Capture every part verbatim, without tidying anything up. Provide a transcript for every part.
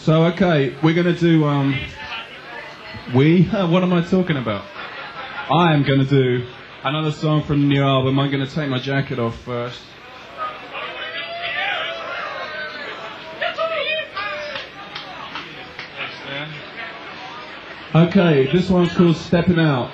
So, okay, we're going to do, um, we, what am I talking about? I am going to do another song from the new album. I'm going to take my jacket off first. Okay, this one's called Stepping Out.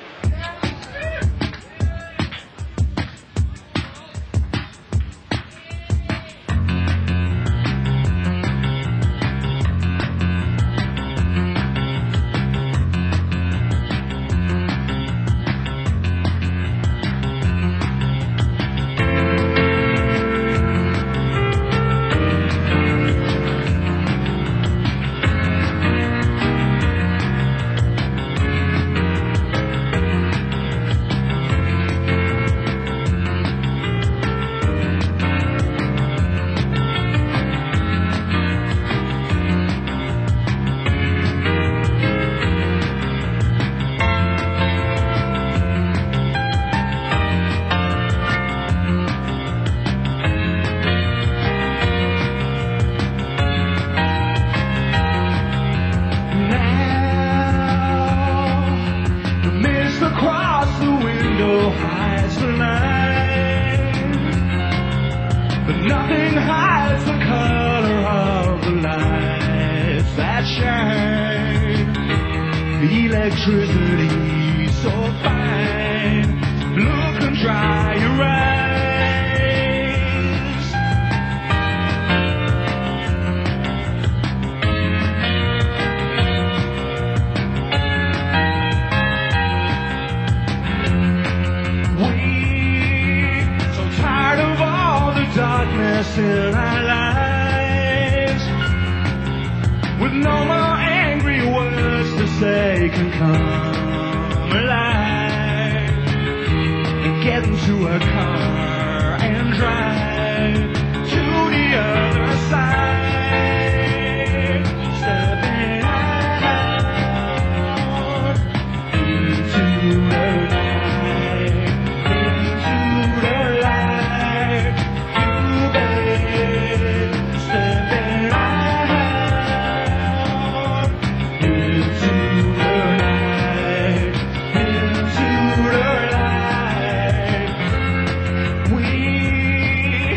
Nothing hides the color of the lights that shine. The electricity so fine. Look and dry your eyes. We so tired of all the darkness in our lives, with no more angry words to say, can come alive and get into a car and drive to the other side. Stepping out into the light, into the light. You babe, stepping out into the light, into the light. We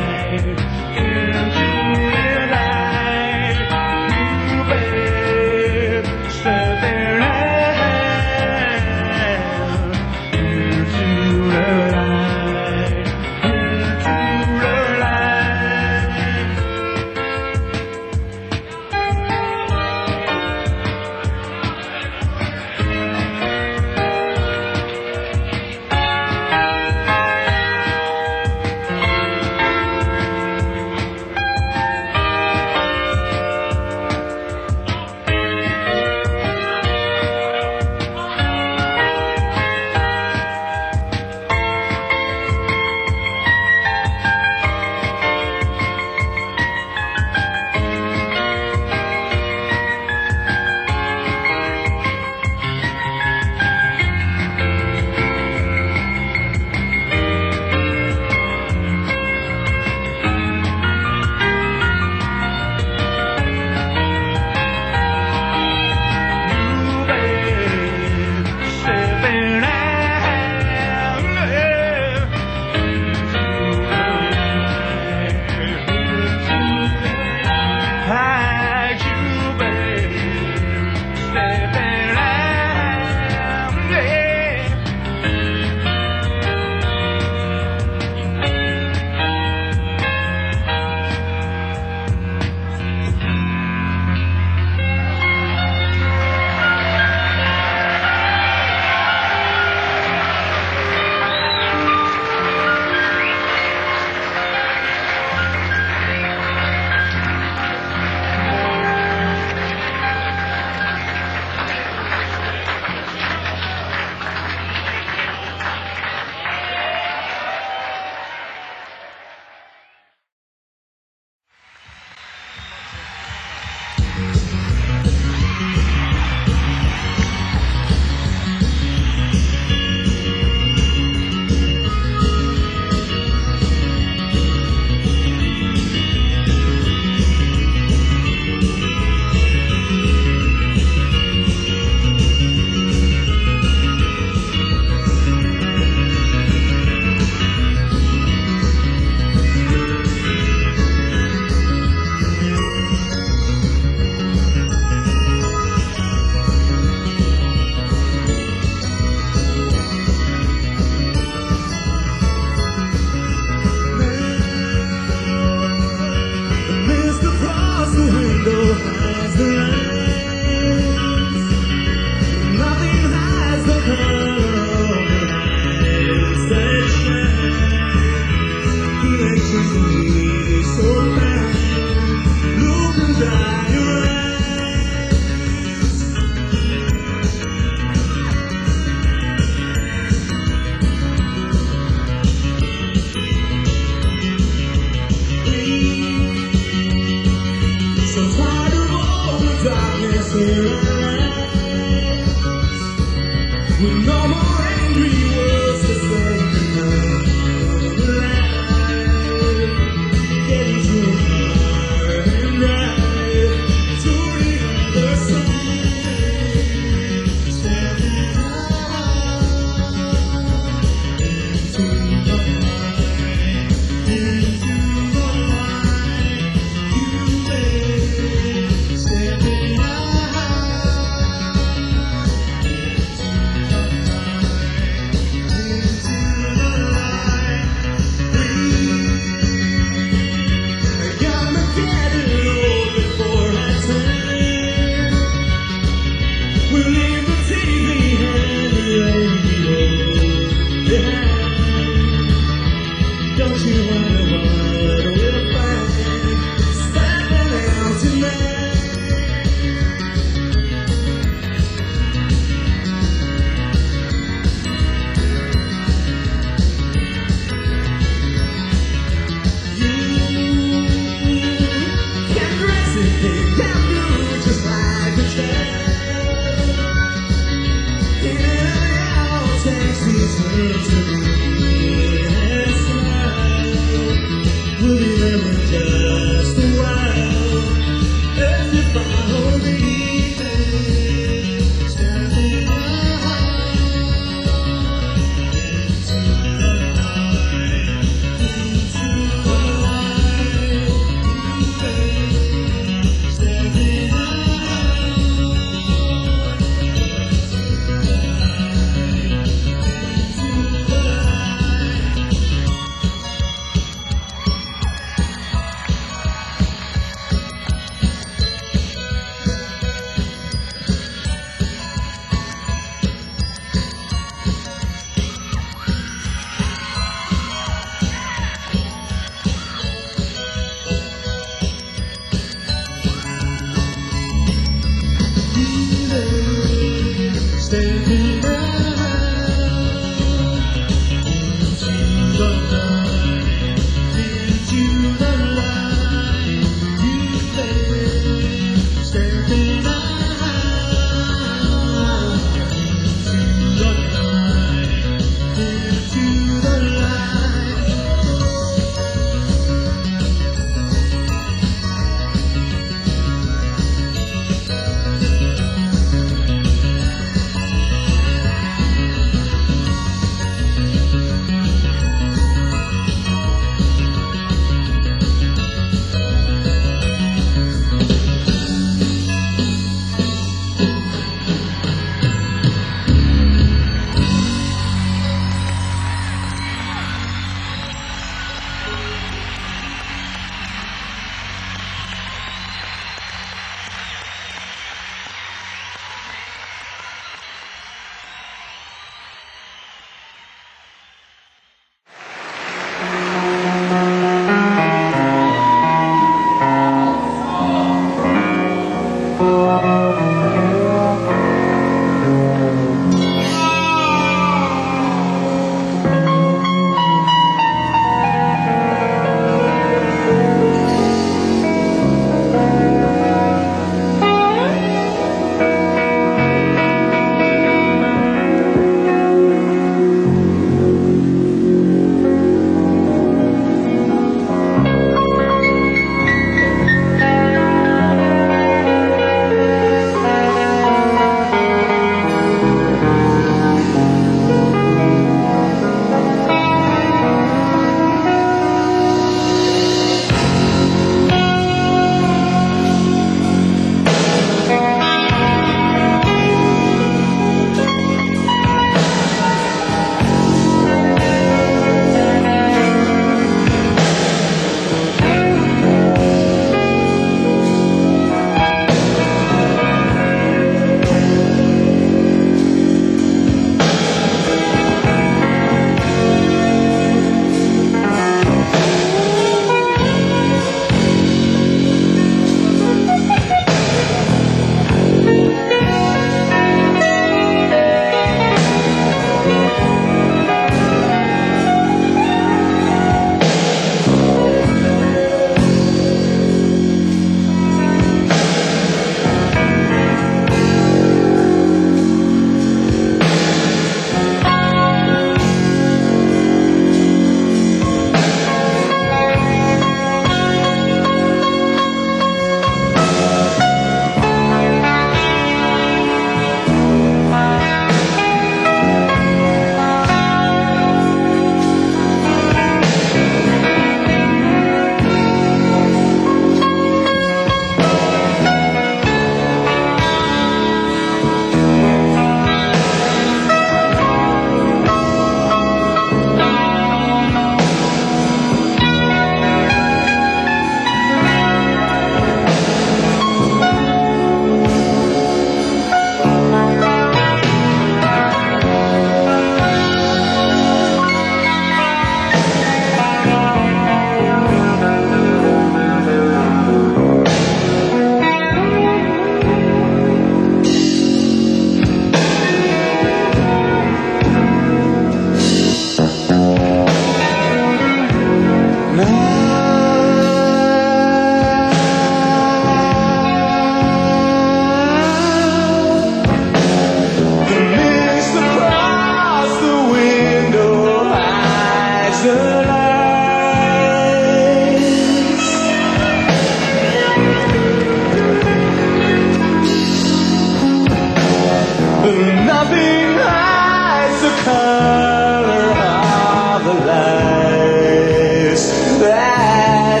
Nothing hides the color of the lights that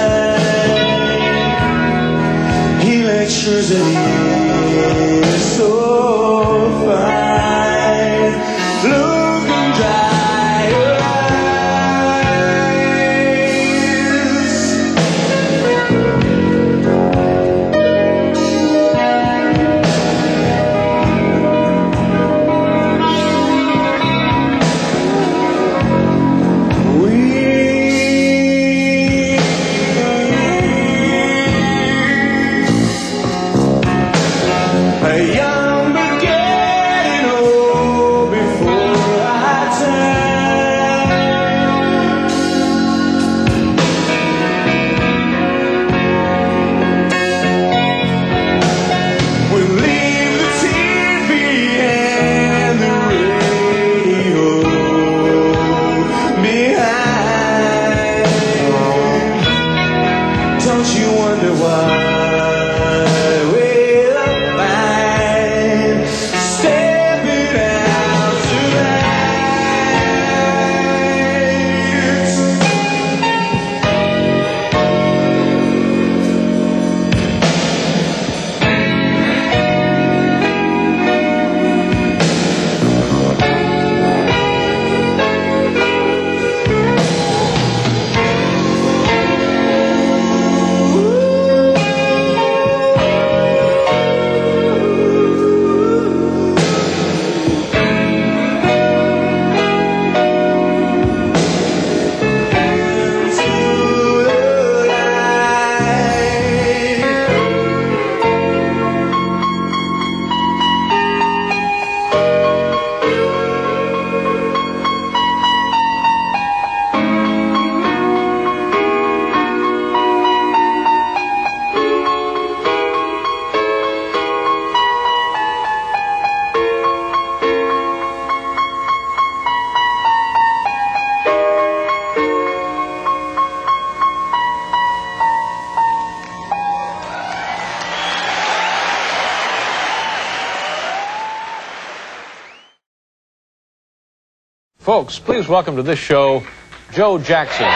shine. Electricity is so fine. Look and dry your eyes. A young but getting old before our time. We'll leave the T V and the radio behind. Don't you wonder why? Folks, please welcome to this show, Joe Jackson.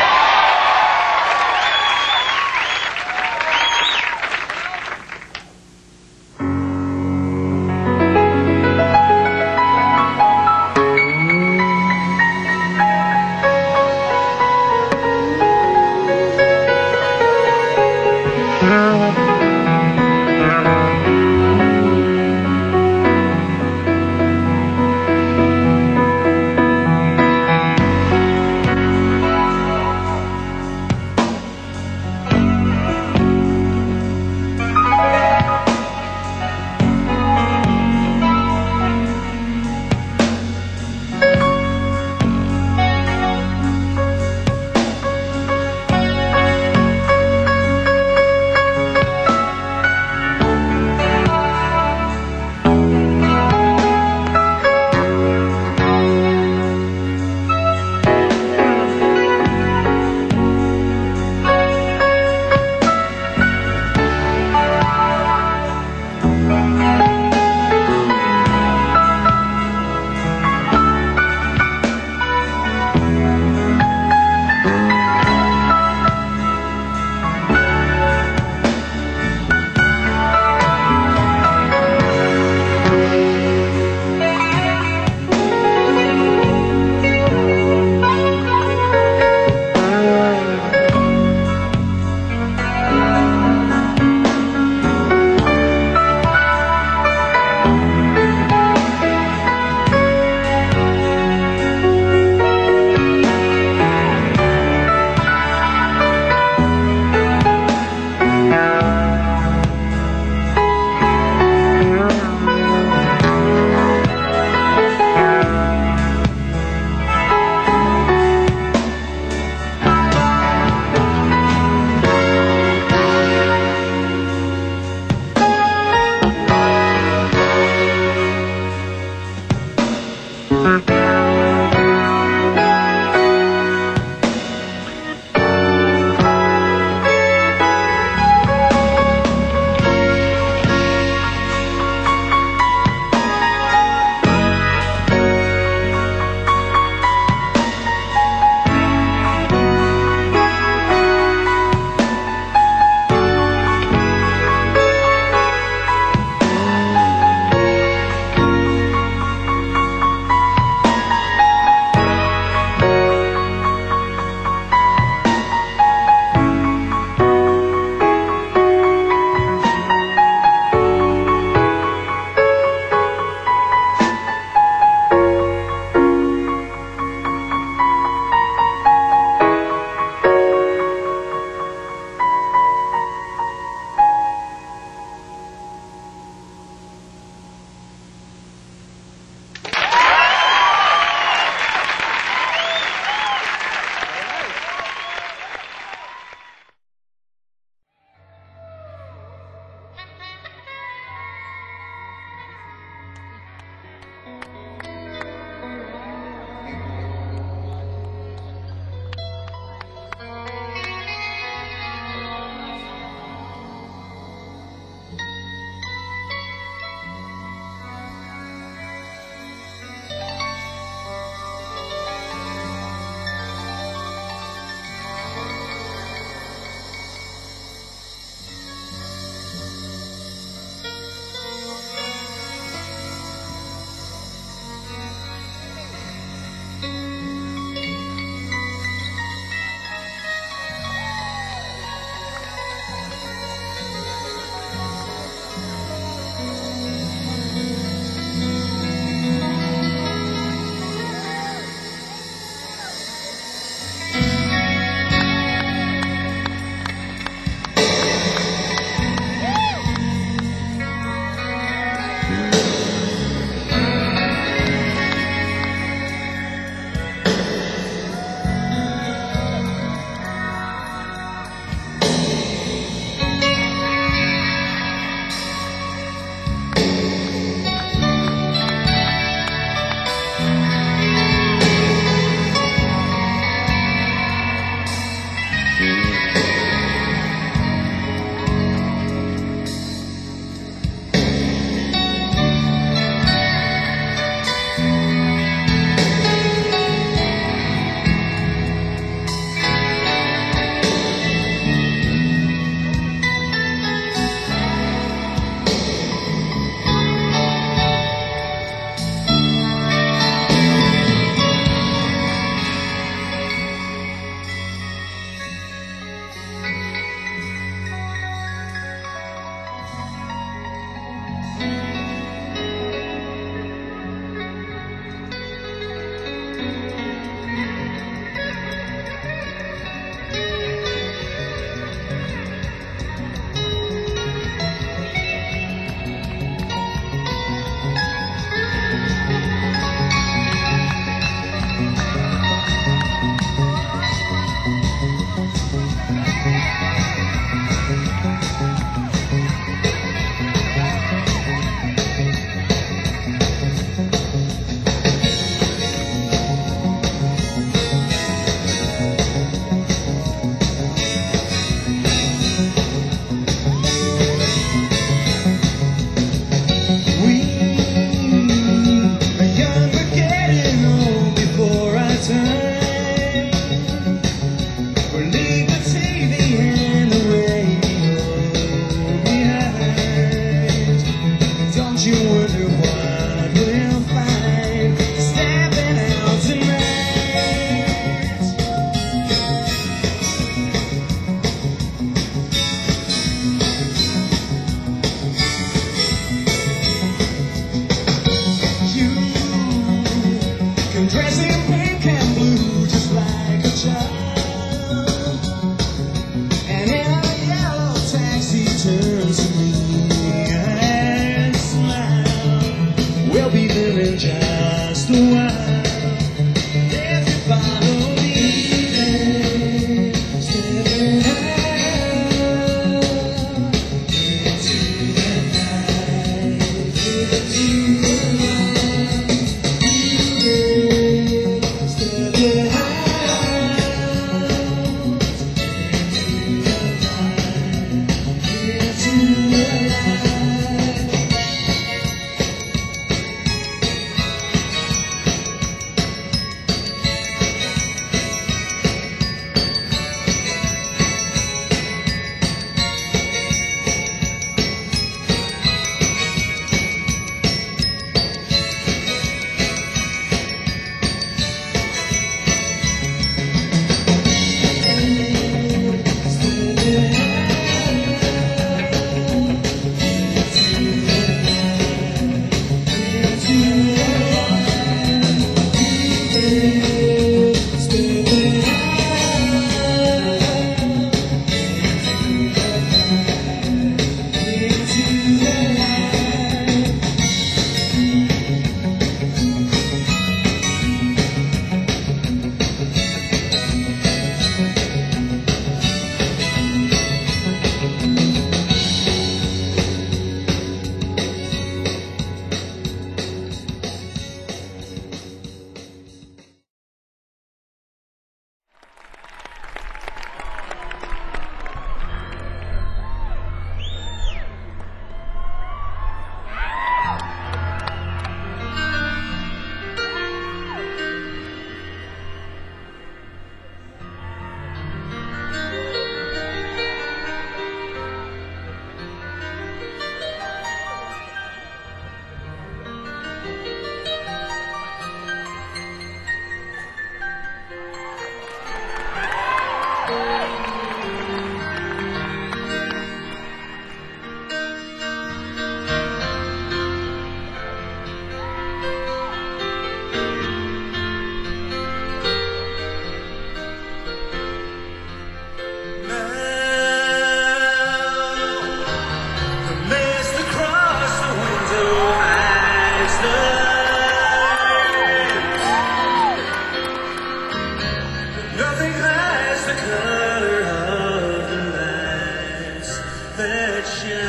that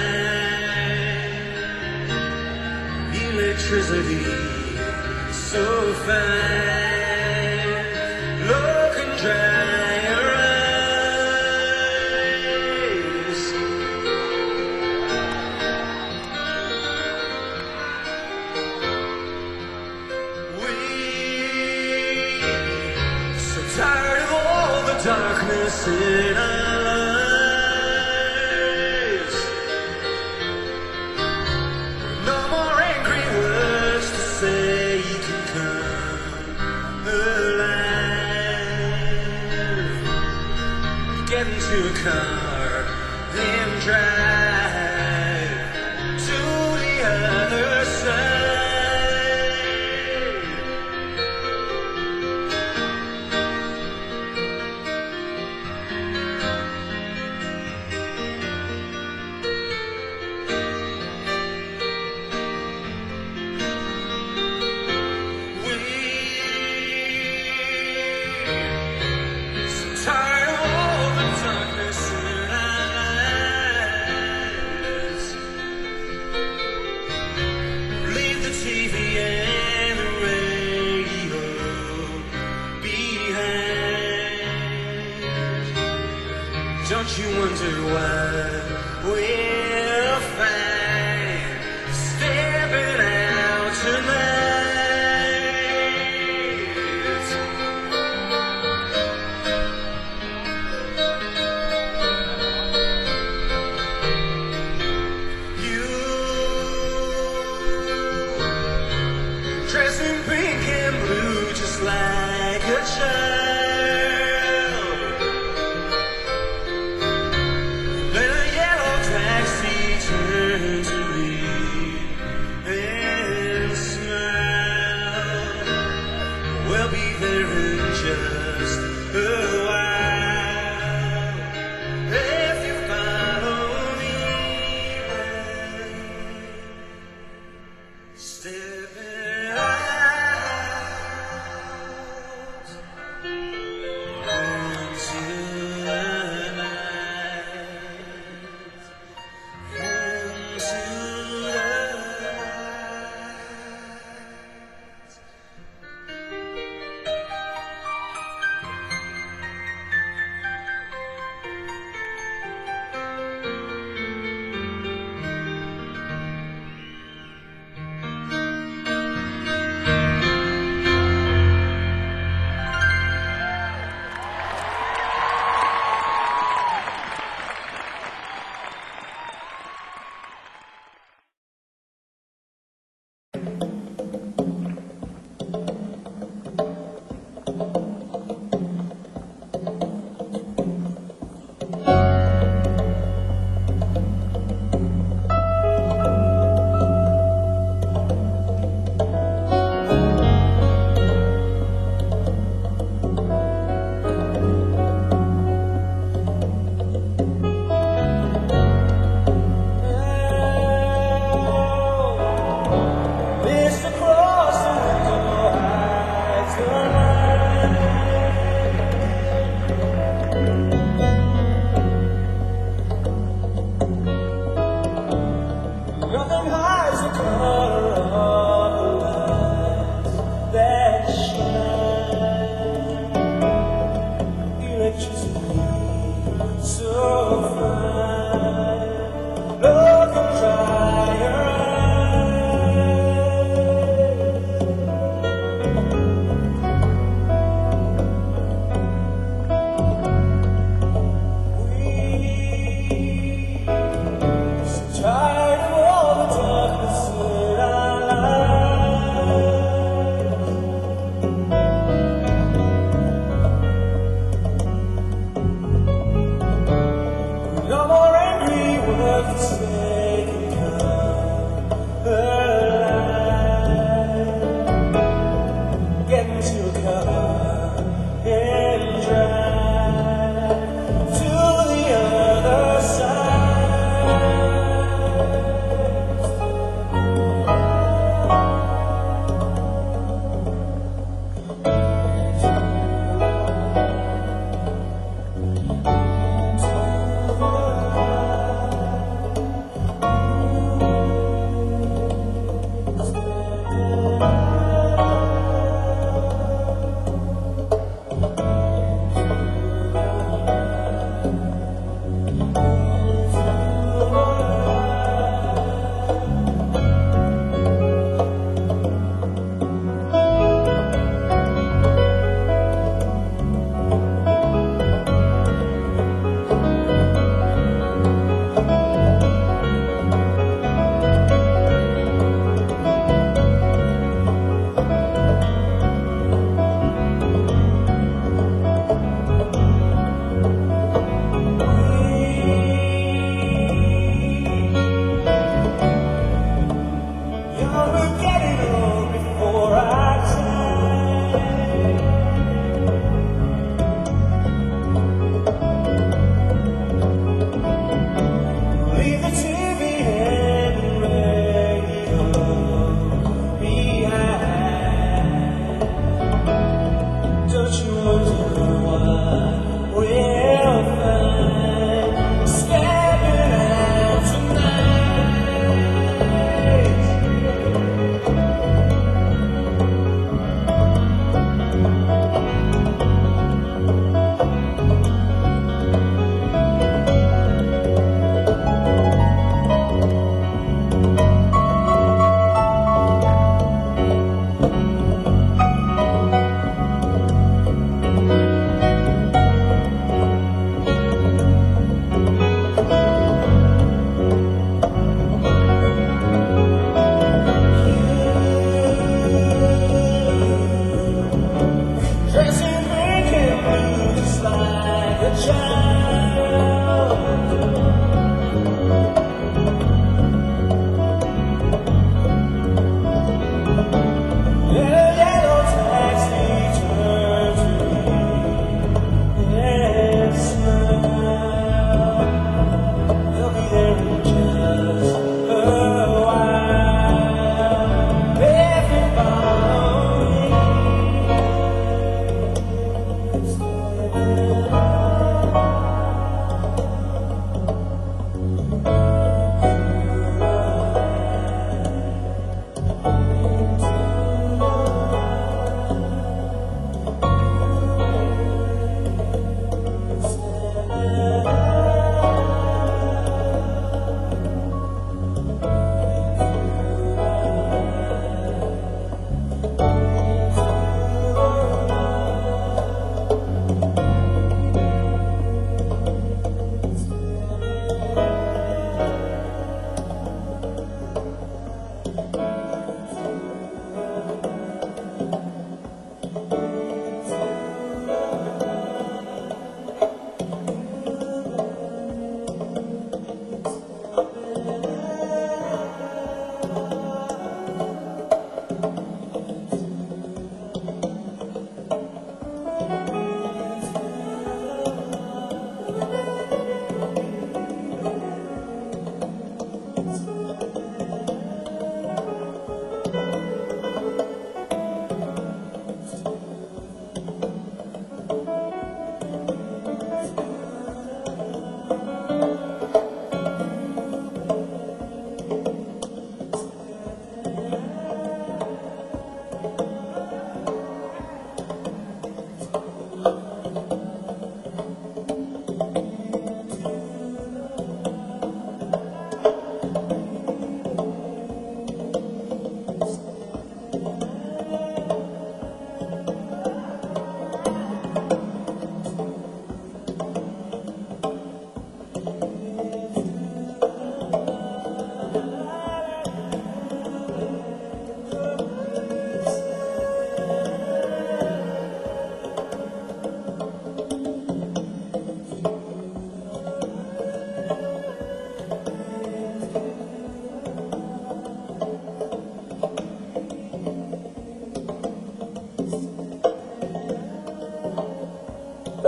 shine, electricity so fine, look and dry your eyes. We so tired of all the darkness in our lives. No more angry words to say you can come alive. Get into a car, then drive to the other side. Tired of all the darkness in our lives. Leave the T V and the radio behind. Don't you wonder why we're fine stepping out tonight? Dressed in pink and blue, just like a child. Then a yellow taxi turned to me and smiled. We'll be there in just a while. If you follow me right, stepping out onto the night, into the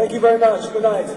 Thank you very much. Good night.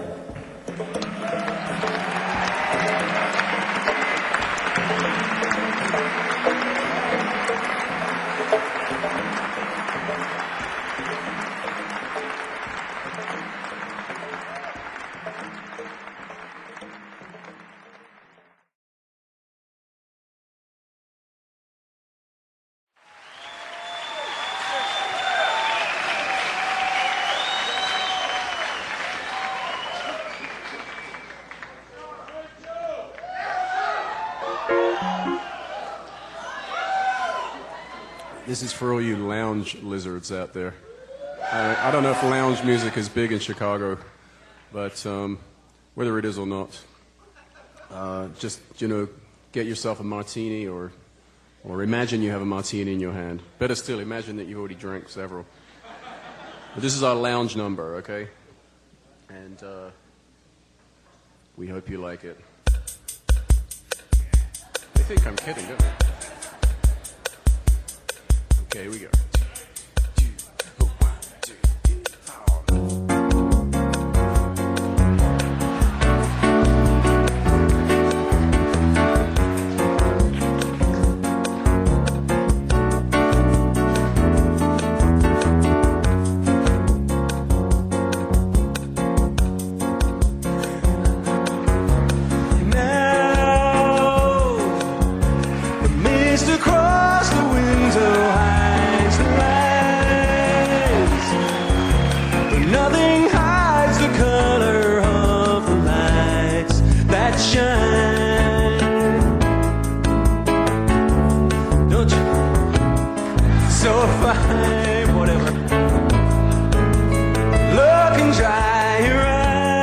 This is for all you lounge lizards out there. I, I don't know if lounge music is big in Chicago, but um, whether it is or not, uh, just, you know, get yourself a martini or, or imagine you have a martini in your hand. Better still, imagine that you've already drank several. But this is our lounge number, okay? And uh, we hope you like it. They think I'm kidding, don't they? Okay, here we go. Across the window hides the lights, but nothing hides the color of the lights that shine. Don't you? So if I, whatever, look and dry your eyes.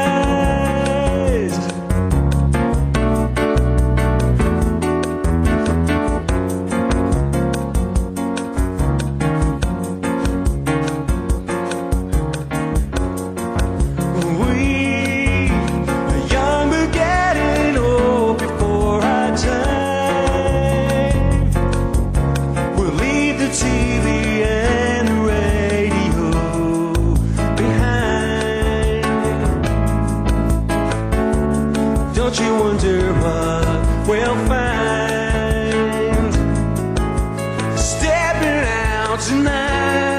Don't you wonder what we'll find stepping out tonight?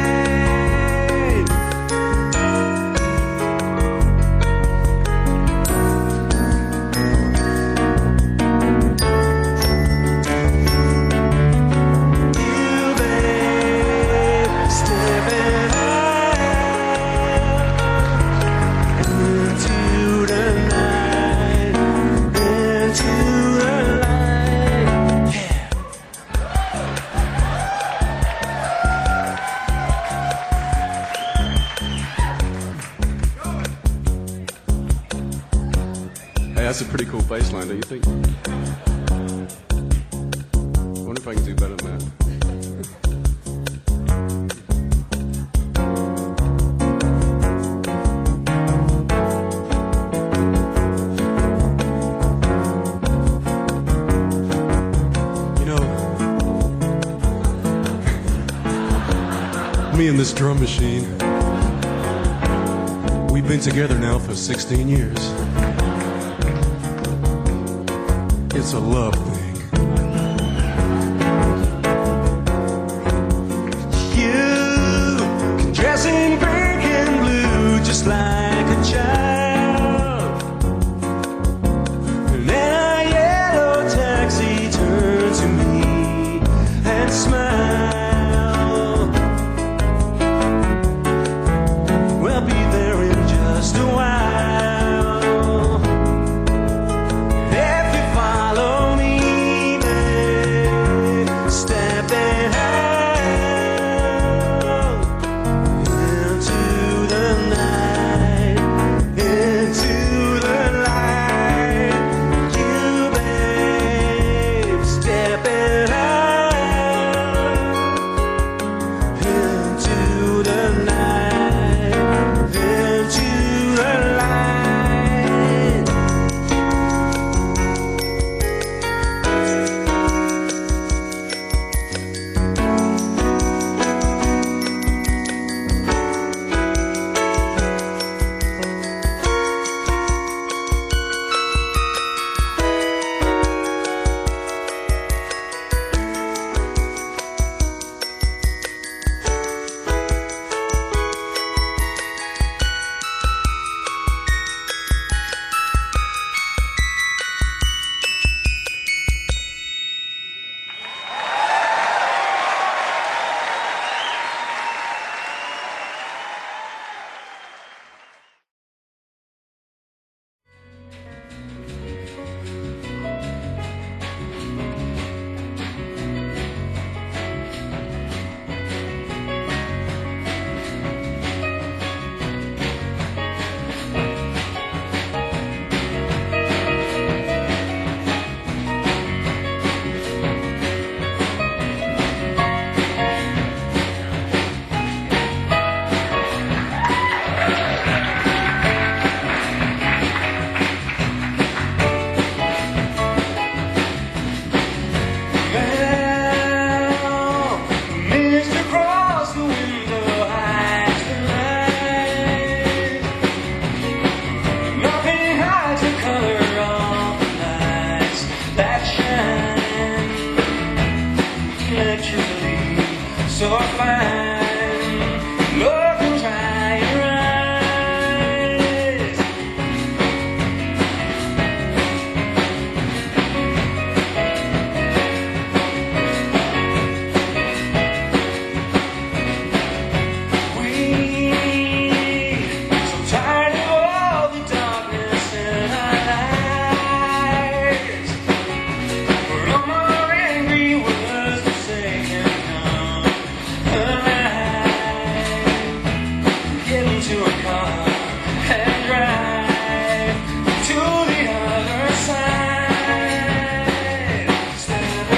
You, babe, stepping out into the night. Hey, that's a pretty cool bass line, don't you think? I wonder if I can do better than that. You know, me and this drum machine, we've been together now for sixteen years. It's a love thing. You can dress in pink and blue just like a child, and then a yellow taxi turns to me and smile. We'll be there in just a while. Follow me. that shine, electricity so fine, look and dry your eyes. We so tired of all the darkness in our lives. We're no more angry words to say can come alive. Get into a car and drive to the other side. Stand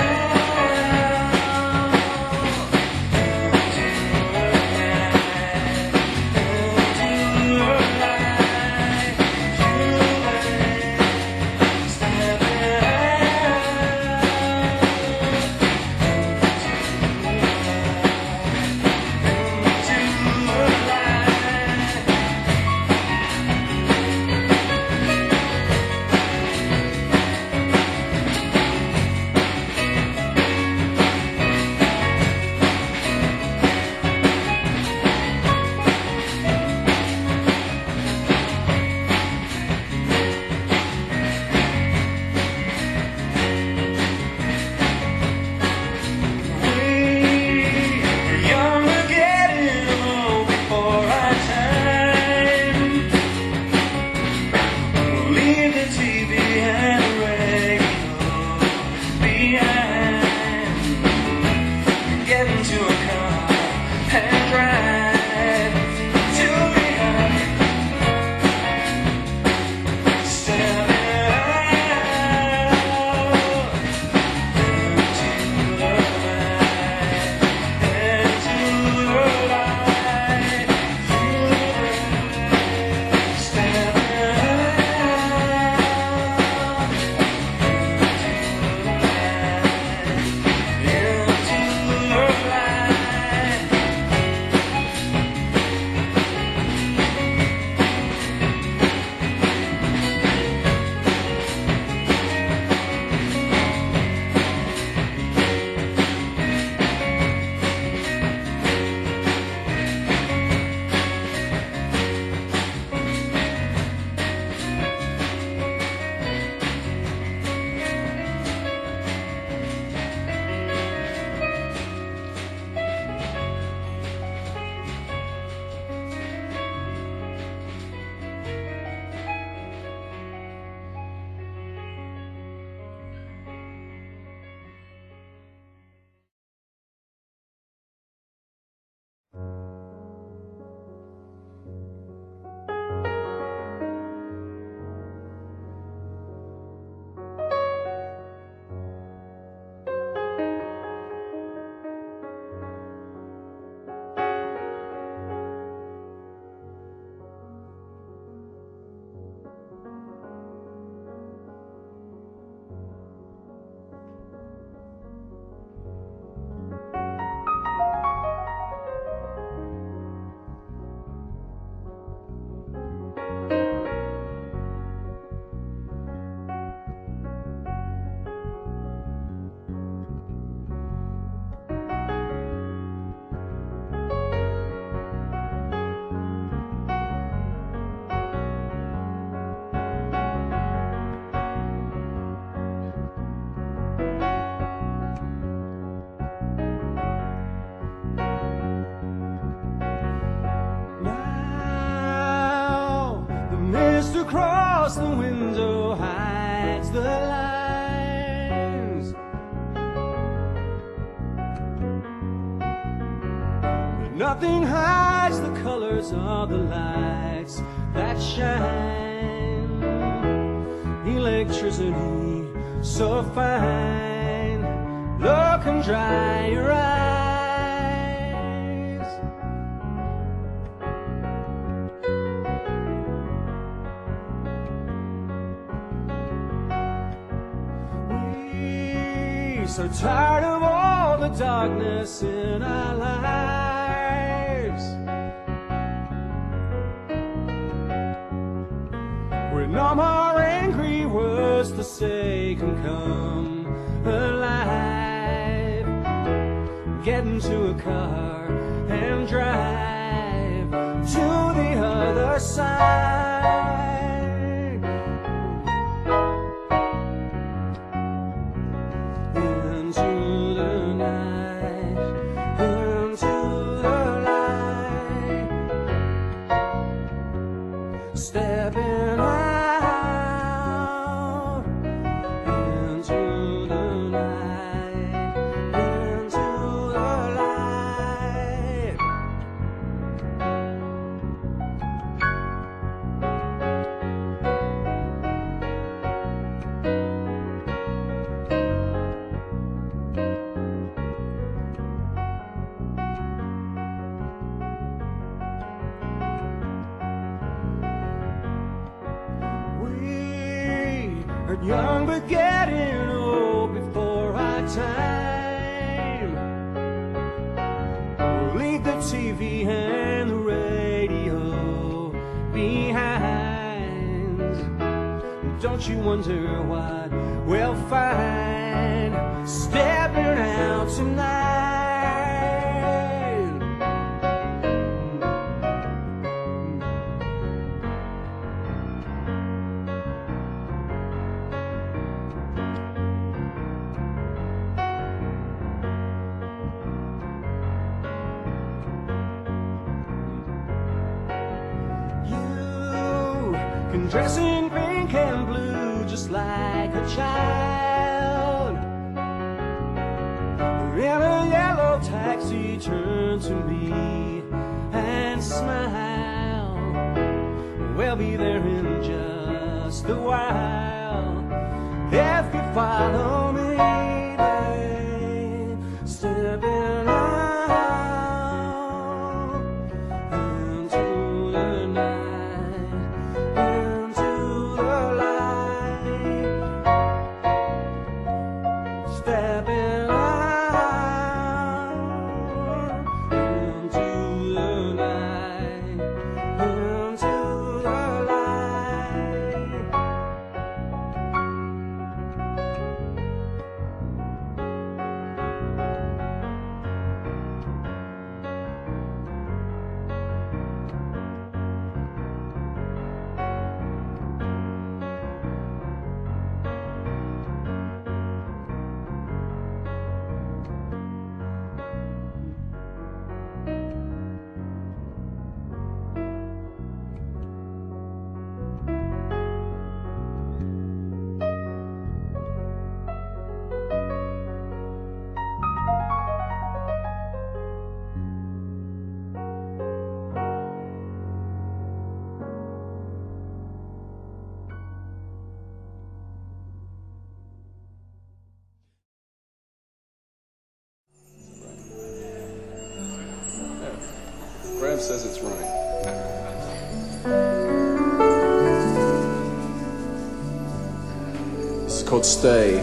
across the window hides the lines, but nothing hides the colors of the lights that shine. Electricity so fine, look and dry your eyes. So tired of all the darkness in our lives. We're no more angry words to say. say can come alive. Get into a car and drive to the other side. Into the night, into the light, stepping out into the night, into the light. Are young but getting old before our time. We'll leave the T V and the radio behind. Don't you wonder what we'll find stepping out tonight? Can dress in pink and blue just like a child. In a yellow taxi, turn to me and smile. We'll be there in just a while. If you follow me, babe, stepping out into the night, into the light, stepping out into the night, into the light. Brad says it's right. This is called Stay.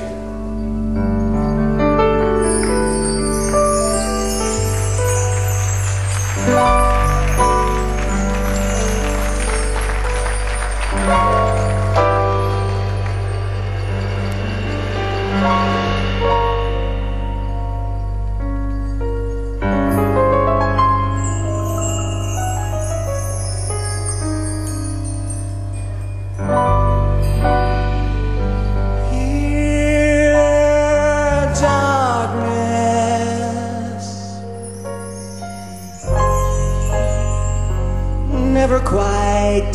Never quite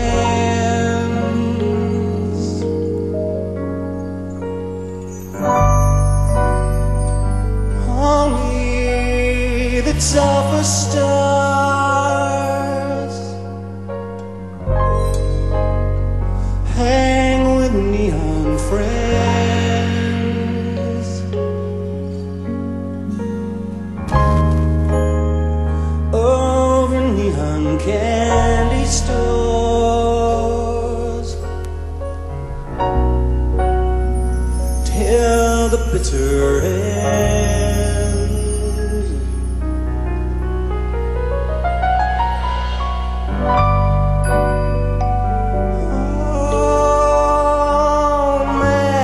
descends. Only the toughest stars hang with neon friends. Over neon candy stores till the bitter end. Oh man,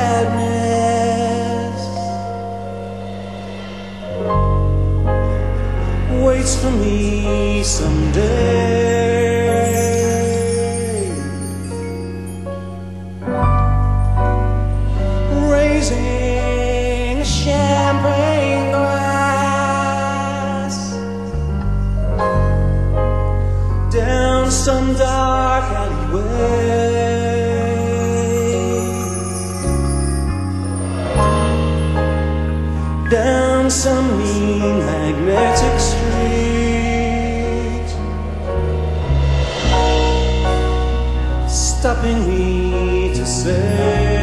down some mean magnetic street, stopping me to say,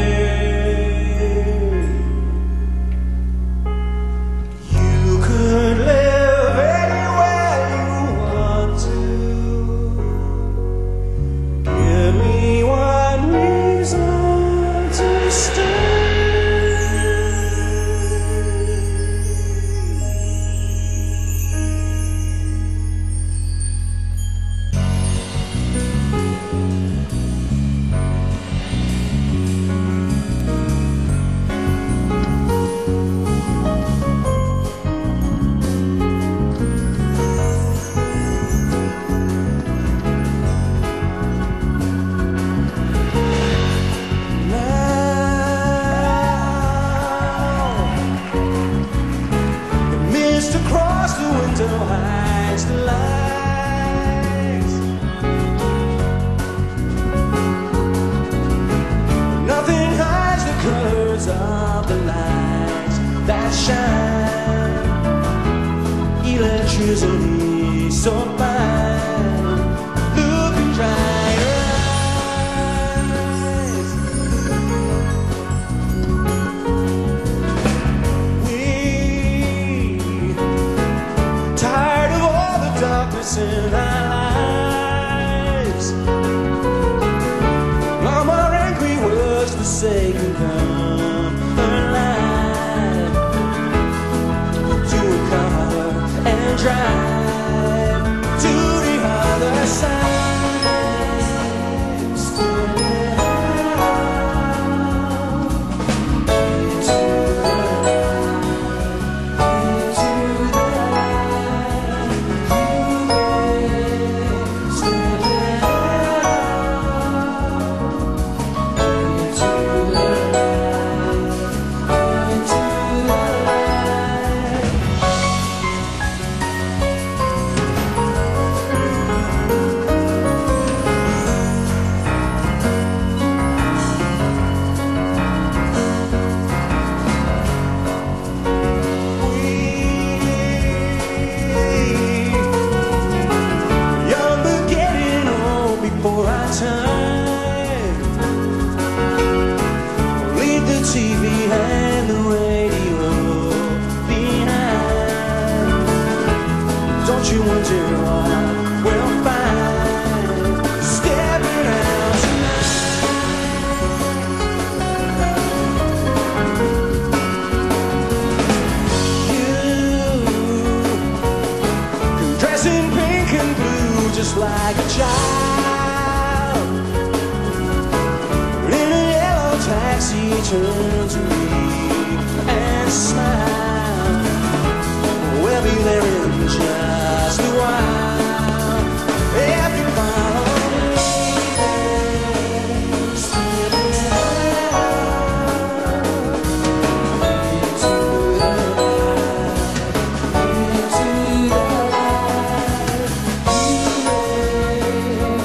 you could live anywhere you want to. Give me one reason to stay. Across the window hides the lights. Nothing hides the colors of the lights that shine. Electricity so fine. Look and dry your eyes. In our lives, no more angry words to say can come alive. To recover and drive to the other side. Before our time, leave the T V and the radio behind. Don't you wonder what we'll find stepping out tonight? You can dress in pink and blue just like a child. Taxi turned to me and smiled. We'll be there in just a while. If you follow me, slip it into the light, into the light.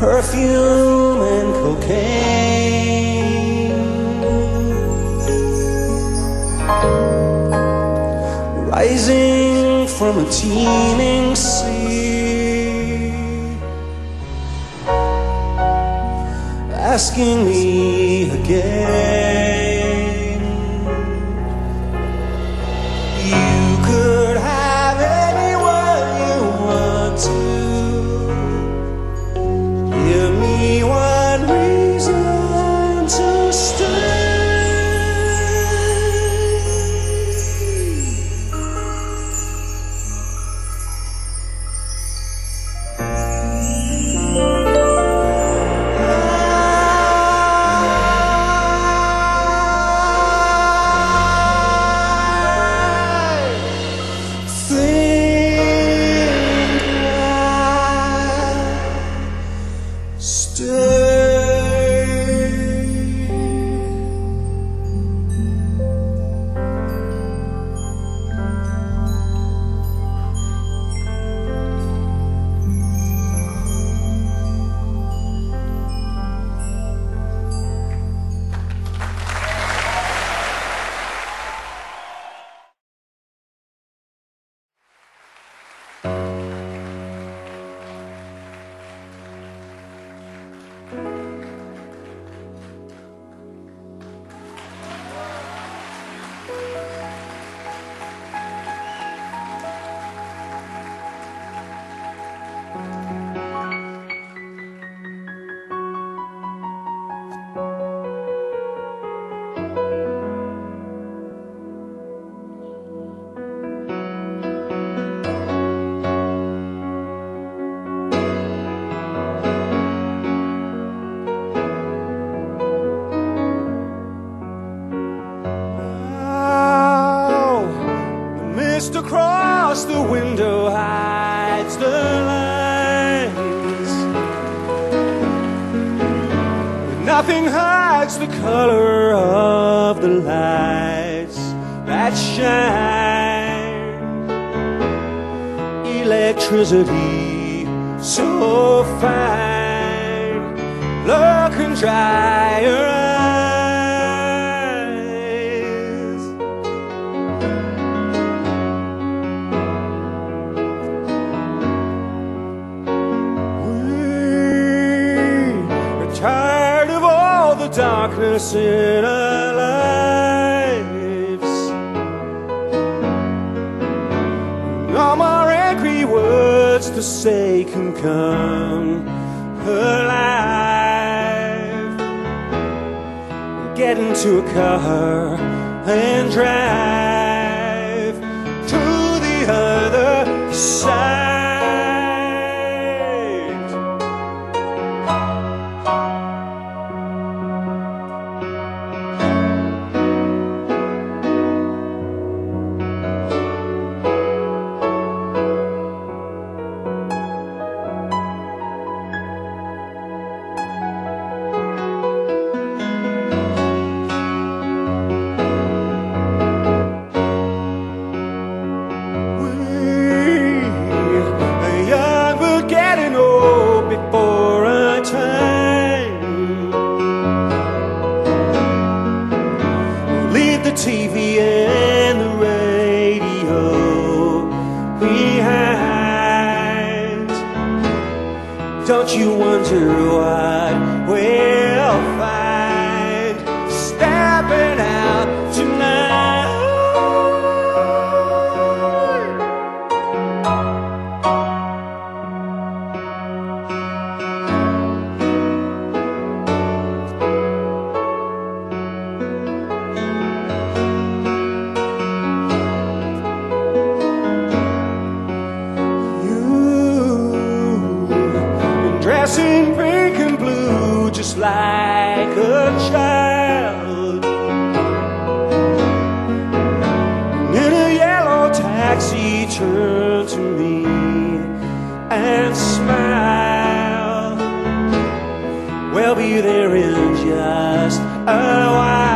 perfume and cocaine, rising from a teeming sea, asking me again, you could have anyone you want to. Give me one reason to stay. Across the window hides the lines. Nothing hides the color of the lights that shine. Electricity so fine. Look and dry your eyes. Tired of all the darkness in our lives, no more angry words to say can come alive. Get into a car and drive to the other side. Before our time, leave the T V and the radio behind. Don't you wonder what we'll find stepping out tonight? Dressing pink and blue just like a child, in a yellow taxi, turn to me and smile. We'll be there in just a while.